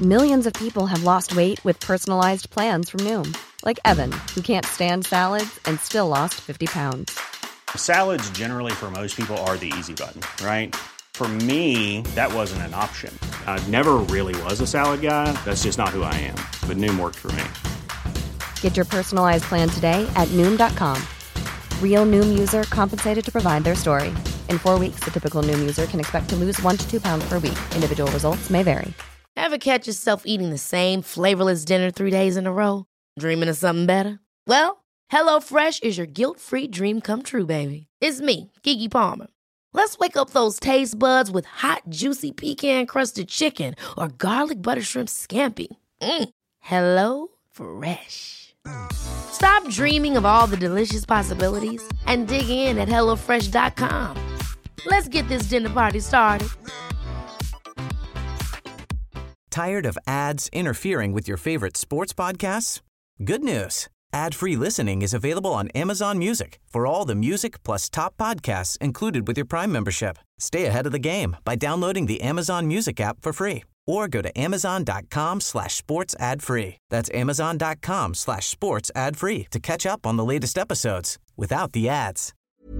Millions of people have lost weight with personalized plans from Noom. Like Evan, who can't stand salads and still lost 50 pounds. Salads generally for most people are the easy button, right? For me, that wasn't an option. I never really was a salad guy. That's just not who I am. But Noom worked for me. Get your personalized plan today at Noom.com. Real Noom user compensated to provide their story. In 4 weeks, the typical Noom user can expect to lose 1 to 2 pounds per week. Individual results may vary. Ever catch yourself eating the same flavorless dinner 3 days in a row? Dreaming of something better? Well, HelloFresh is your guilt-free dream come true, baby. It's me, Keke Palmer. Let's wake up those taste buds with hot, juicy pecan-crusted chicken or garlic butter shrimp scampi. Hello Fresh. Stop dreaming of all the delicious possibilities and dig in at HelloFresh.com. Let's get this dinner party started. Tired of ads interfering with your favorite sports podcasts? Good news. Ad-free listening is available on Amazon Music for all the music plus top podcasts included with your Prime membership. Stay ahead of the game by downloading the Amazon Music app for free or go to amazon.com/sports ad free. That's amazon.com/sports ad free to catch up on the latest episodes without the ads.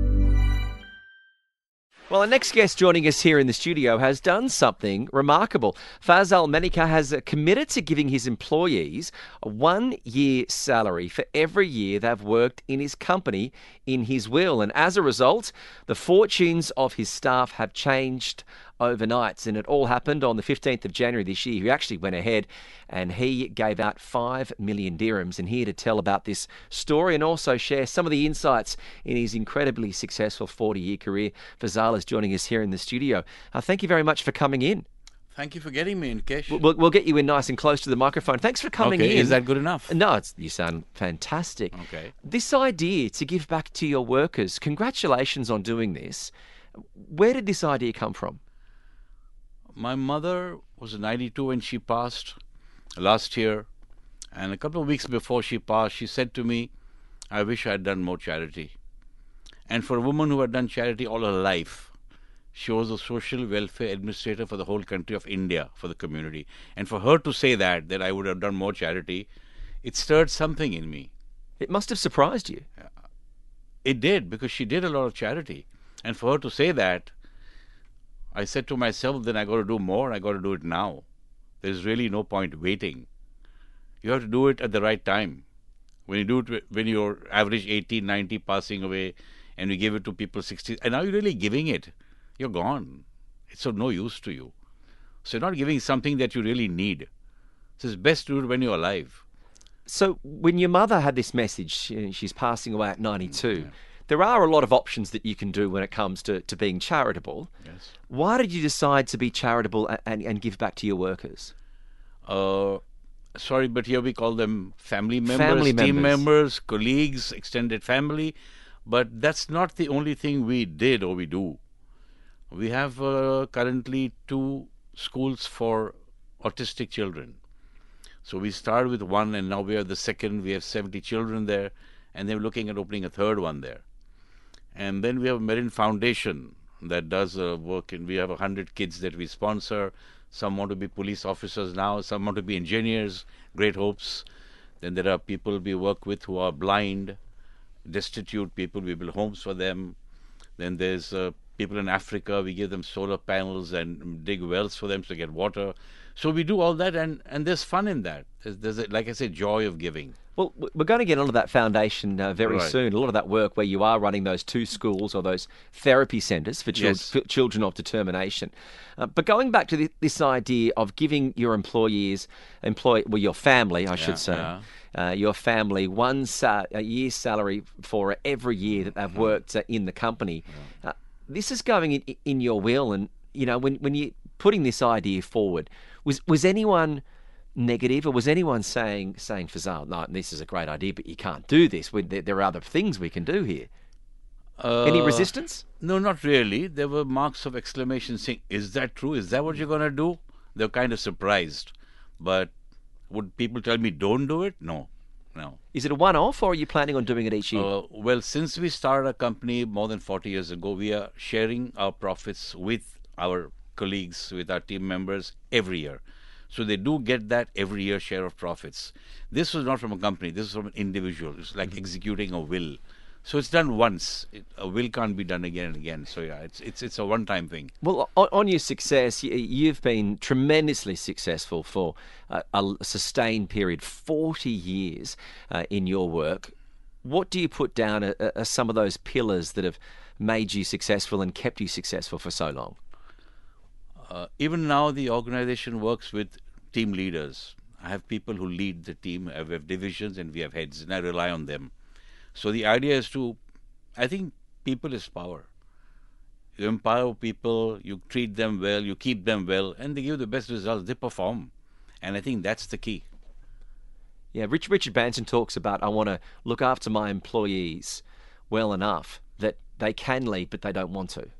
Well, our next guest joining us here in the studio has done something remarkable. Fazal Manika has committed to giving his employees a 1-year salary for every year they've worked in his company in his will. And as a result, the fortunes of his staff have changed overnight. And it all happened on the 15th of January this year. He actually went ahead and he gave out 5 million dirhams. And here to tell about this story and also share some of the insights in his incredibly successful 40-year career, Fazal is joining us here in the studio. Thank you very much for coming in. Thank you for getting me in, Kesh. We'll get you in nice and close to the microphone. Thanks for coming in. Is that good enough? No, you sound fantastic. Okay. This idea to give back to your workers, congratulations on doing this. Where did this idea come from? My mother was 92 when she passed last year. And a couple of weeks before she passed, she said to me, I wish I had done more charity. And for a woman who had done charity all her life, she was a social welfare administrator for the whole country of India, for the community. And for her to say that I would have done more charity, it stirred something in me. It must have surprised you. It did, because she did a lot of charity. And for her to say that, I said to myself, then I got to do more, I got to do it now. There's really no point waiting. You have to do it at the right time. When you do it when you're average 80, 90 passing away, and you give it to people 60, and now you're really giving it, you're gone. It's of no use to you. So you're not giving something that you really need. So it's best to do it when you're alive. So when your mother had this message, she's passing away at 92, there are a lot of options that you can do when it comes to being charitable. Yes. Why did you decide to be charitable and give back to your workers? Sorry, but here we call them family members, team members, colleagues, extended family. But that's not the only thing we did or we do. We have currently 2 schools for autistic children. So we started with one and now we have the second. We have 70 children there and they're looking at opening a third one there. And then we have a Marine Foundation that does work, and we have 100 kids that we sponsor. Some want to be police officers now, some want to be engineers, great hopes. Then there are people we work with who are blind, destitute people, we build homes for them. Then there's people in Africa, we give them solar panels and dig wells for them to get water. So we do all that, and there's fun in that. There's like I say, joy of giving. Well, we're going to get onto that foundation very Right. soon. A lot of that work where you are running those 2 schools or those therapy centres for Yes. children of determination. But going back to this idea of giving your employees, your family, I should say, your family a year's salary for every year that they've worked in the company. This is going in your will, and you know when you're putting this idea forward, was anyone negative, or was anyone saying Fazal, no, this is a great idea, but you can't do this? There are other things we can do here. Any resistance? No, not really. There were marks of exclamation saying, is that true? Is that what you're going to do? They were kind of surprised. But would people tell me don't do it? No. Is it a one-off, or are you planning on doing it each year? Well, since we started a company more than 40 years ago, we are sharing our profits with our colleagues, with our team members every year. So they do get that every year share of profits. This was not from a company. This is from an individual. It's like executing a will. So it's done once. A will can't be done again and again. So yeah, it's a one-time thing. Well, on your success, you've been tremendously successful for a sustained period, 40 years in your work. What do you put down as some of those pillars that have made you successful and kept you successful for so long? Even now, the organization works with team leaders. I have people who lead the team. We have divisions and we have heads, and I rely on them. So the idea is I think people is power. You empower people, you treat them well, you keep them well, and they give the best results. They perform. And I think that's the key. Yeah, Richard Branson talks about, I want to look after my employees well enough that they can leave, but they don't want to.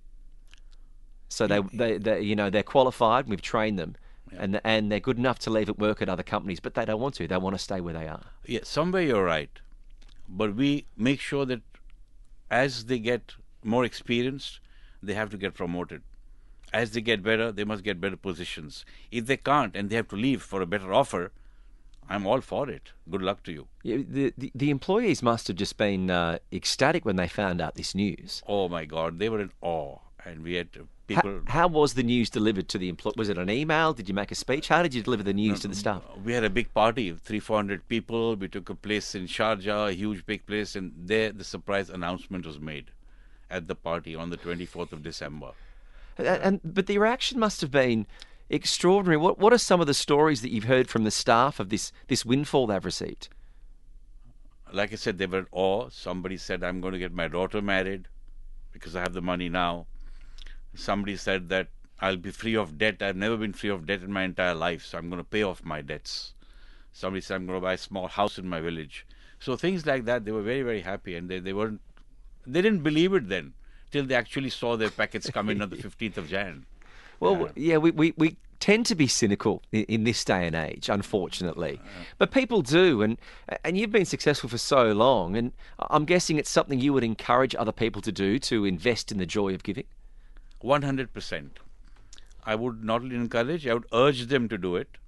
So they're qualified, we've trained them, and they're good enough to leave at work at other companies, but they don't want to. They want to stay where they are. Yeah, somewhere you're right. But we make sure that as they get more experienced, they have to get promoted. As they get better, they must get better positions. If they can't and they have to leave for a better offer, I'm all for it. Good luck to you. Yeah, the employees must have just been ecstatic when they found out this news. Oh my God, they were in awe. And we had people... How was the news delivered to the employees? Was it an email? Did you make a speech? How did you deliver the news to the staff? We had a big party, 300-400 people. We took a place in Sharjah, a huge big place, and there the surprise announcement was made at the party on the 24th of December. But the reaction must have been extraordinary. What are some of the stories that you've heard from the staff of this windfall they've received? Like I said, they were in awe. Somebody said, I'm going to get my daughter married because I have the money now. Somebody said that I'll be free of debt. I've never been free of debt in my entire life, so I'm going to pay off my debts. Somebody said I'm going to buy a small house in my village. So things like that, they were very, very happy, and they didn't believe it then till they actually saw their packets come in on the 15th of Jan. Well, yeah, we tend to be cynical in this day and age, unfortunately. But people do, and you've been successful for so long, and I'm guessing it's something you would encourage other people to do, to invest in the joy of giving? 100%. I would not only encourage, I would urge them to do it.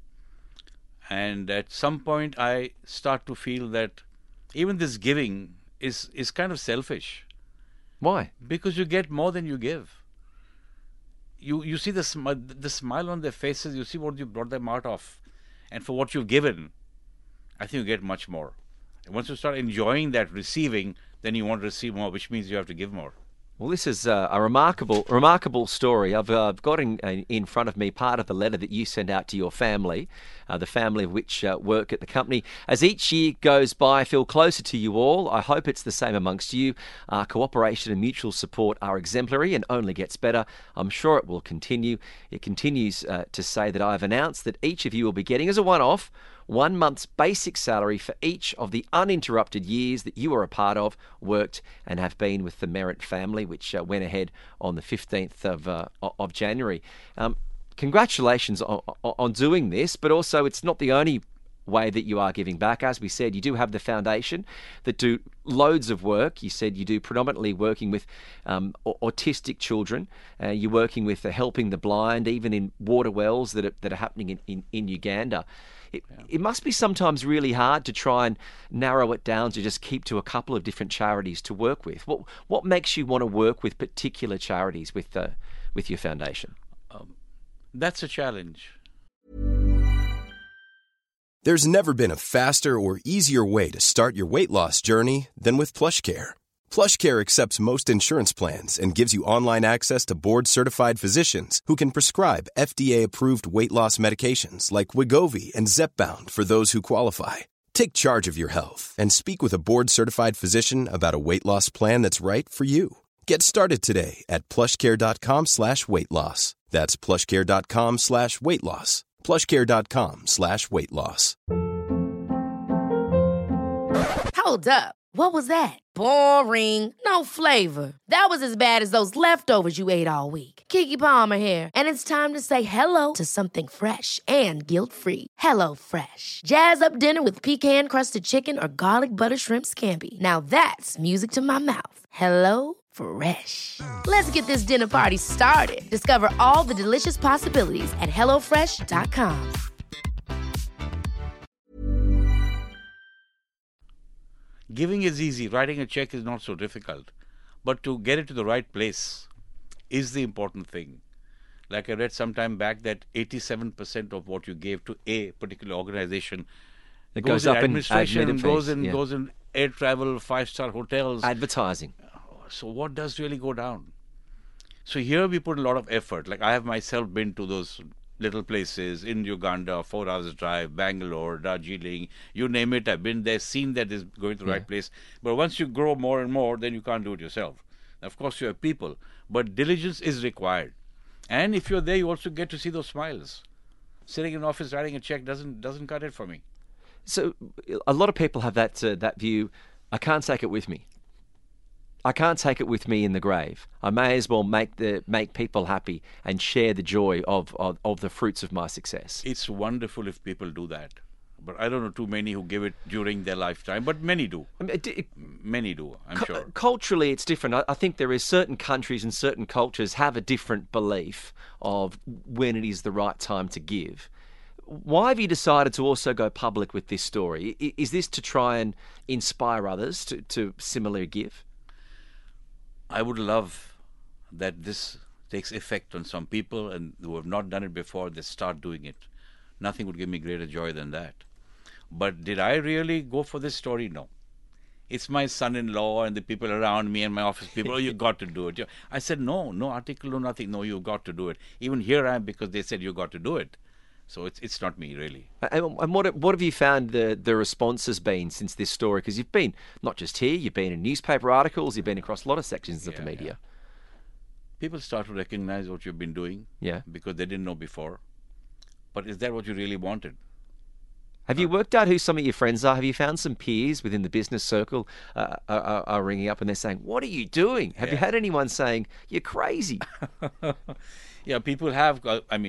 And at some point, I start to feel that even this giving is kind of selfish. Why? Because you get more than you give. You see the smile on their faces, you see what you brought them out of. And for what you've given, I think you get much more. And once you start enjoying that receiving, then you want to receive more, which means you have to give more. Well, this is a remarkable story. I've got in front of me part of the letter that you sent out to your family, the family of which work at the company. As each year goes by, I feel closer to you all. I hope it's the same amongst you. Our cooperation and mutual support are exemplary and only gets better. I'm sure it will continue. It continues to say that I've announced that each of you will be getting, as a one-off, 1 month's basic salary for each of the uninterrupted years that you are a part of, worked and have been with the Merritt family, which went ahead on the 15th of January. Congratulations on doing this, but also it's not the only way that you are giving back. As we said, you do have the foundation that do loads of work. You said you do predominantly working with autistic children. You're working with helping the blind, even in water wells that are happening in Uganda. It must be sometimes really hard to try and narrow it down to just keep to a couple of different charities to work with. What makes you want to work with particular charities with your foundation? That's a challenge. There's never been a faster or easier way to start your weight loss journey than with PlushCare. PlushCare accepts most insurance plans and gives you online access to board-certified physicians who can prescribe FDA-approved weight loss medications like Wegovy and Zepbound for those who qualify. Take charge of your health and speak with a board-certified physician about a weight loss plan that's right for you. Get started today at plushcare.com/weight-loss. That's plushcare.com/weight-loss. plushcare.com/weight-loss. Hold up. What was that? Boring. No flavor. That was as bad as those leftovers you ate all week. Keke Palmer here. And it's time to say hello to something fresh and guilt-free. Hello Fresh. Jazz up dinner with pecan-crusted chicken or garlic butter shrimp scampi. Now that's music to my mouth. Hello Fresh. Let's get this dinner party started. Discover all the delicious possibilities at HelloFresh.com. Giving is easy. Writing a check is not so difficult. But to get it to the right place is the important thing. Like I read some time back that 87% of what you gave to a particular organization it goes up in administration, goes in fees, goes in air travel, 5-star hotels, advertising. So what does really go down? So here we put a lot of effort. Like I have myself been to those little places in Uganda, 4 hours drive, Bangalore, Darjeeling, you name it. I've been there, seen that is going to the right place. But once you grow more and more, then you can't do it yourself. Of course, you have people, but diligence is required. And if you're there, you also get to see those smiles. Sitting in an office writing a check doesn't cut it for me. So a lot of people have that view. I can't take it with me. I can't take it with me in the grave. I may as well make people happy and share the joy of the fruits of my success. It's wonderful if people do that. But I don't know too many who give it during their lifetime, but many do. I mean, many do, I'm sure. Culturally, it's different. I think there is certain countries and certain cultures have a different belief of when it is the right time to give. Why have you decided to also go public with this story? Is this to try and inspire others to similarly give? I would love that this takes effect on some people and who have not done it before, they start doing it. Nothing would give me greater joy than that. But did I really go for this story? No. It's my son-in-law and the people around me and my office people, oh, you got to do it. I said, no article, no nothing. No, you got to do it. Even here I am because they said you got to do it. So it's not me, really. And what have you found the response has been since this story? Because you've been, not just here, you've been in newspaper articles, you've been across a lot of sections of the media. Yeah. People start to recognize what you've been doing because they didn't know before. But is that what you really wanted? Have you worked out who some of your friends are? Have you found some peers within the business circle are ringing up and they're saying, what are you doing? Have you had anyone saying, you're crazy? Yeah, people have,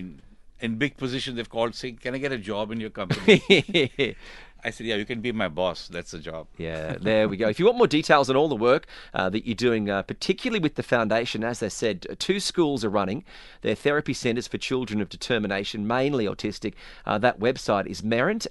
in big positions, they've called saying, can I get a job in your company? I said, yeah, you can be my boss. That's the job. Yeah, there we go. If you want more details on all the work that you're doing, particularly with the foundation, as I said, 2 schools are running. They're therapy centres for children of determination, mainly autistic. That website is Merint,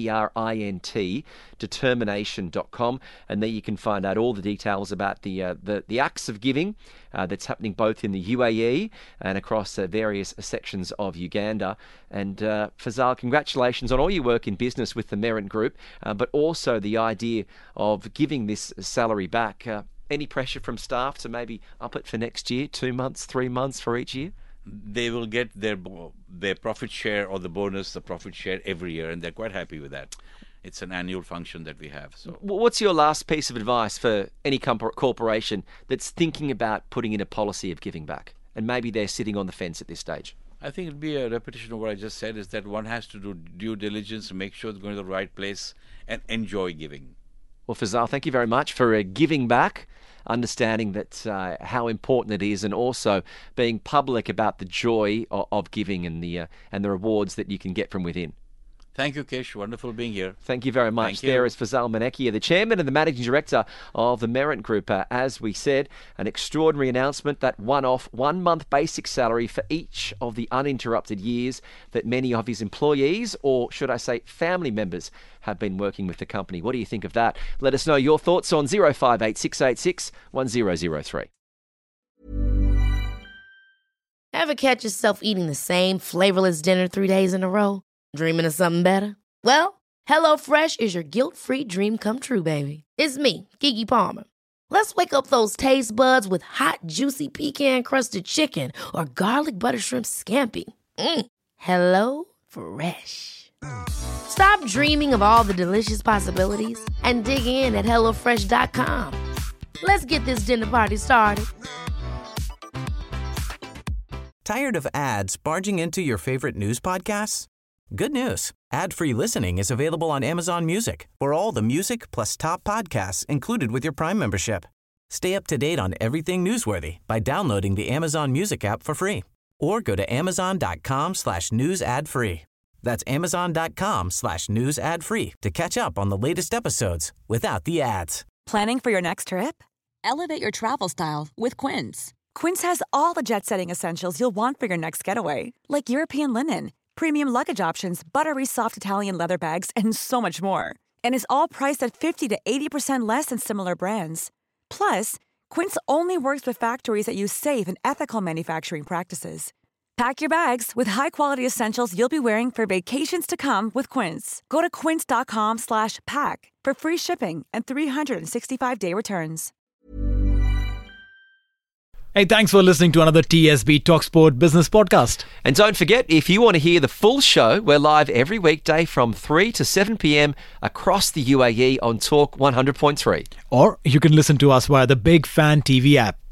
MERINT, determination.com. And there you can find out all the details about the acts of giving that's happening both in the UAE and across various sections of Uganda. And Fazal, congratulations on all your work in business with the Merint Group, but also the idea of giving this salary back. Any pressure from staff to maybe up it for next year, 2 months, 3 months for each year? They will get their profit share or the bonus, the profit share every year, and they're quite happy with that. It's an annual function that we have. So, what's your last piece of advice for any corporation that's thinking about putting in a policy of giving back, and maybe they're sitting on the fence at this stage? I think it'd be a repetition of what I just said, is that one has to do due diligence, make sure it's going to the right place, and enjoy giving. Well, Fazal, thank you very much for giving back, understanding that how important it is, and also being public about the joy of giving and the rewards that you can get from within. Thank you, Kesh. Wonderful being here. Thank you very much. There is Fazal Manekia, the chairman and the managing director of the Merint Group. As we said, an extraordinary announcement, that one-off 1-month basic salary for each of the uninterrupted years that many of his employees, or should I say family members, have been working with the company. What do you think of that? Let us know your thoughts on 058 686 1003. Ever catch yourself eating the same flavorless dinner 3 days in a row? Dreaming of something better? Well, HelloFresh is your guilt-free dream come true, baby. It's me, Keke Palmer. Let's wake up those taste buds with hot, juicy pecan-crusted chicken or garlic butter shrimp scampi. Hello Fresh. Stop dreaming of all the delicious possibilities and dig in at HelloFresh.com. Let's get this dinner party started. Tired of ads barging into your favorite news podcasts? Good news. Ad-free listening is available on Amazon Music for all the music plus top podcasts included with your Prime membership. Stay up to date on everything newsworthy by downloading the Amazon Music app for free or go to amazon.com/news ad free. That's amazon.com/news ad free to catch up on the latest episodes without the ads. Planning for your next trip? Elevate your travel style with Quince. Quince has all the jet-setting essentials you'll want for your next getaway, like European linen, premium luggage options, buttery soft Italian leather bags, and so much more. And is all priced at 50 to 80% less than similar brands. Plus, Quince only works with factories that use safe and ethical manufacturing practices. Pack your bags with high-quality essentials you'll be wearing for vacations to come with Quince. Go to quince.com/pack for free shipping and 365-day returns. Hey, thanks for listening to another TSB TalkSport Business Podcast. And don't forget, if you want to hear the full show, we're live every weekday from 3 to 7 p.m. across the UAE on Talk 100.3. Or you can listen to us via the Big Fan TV app.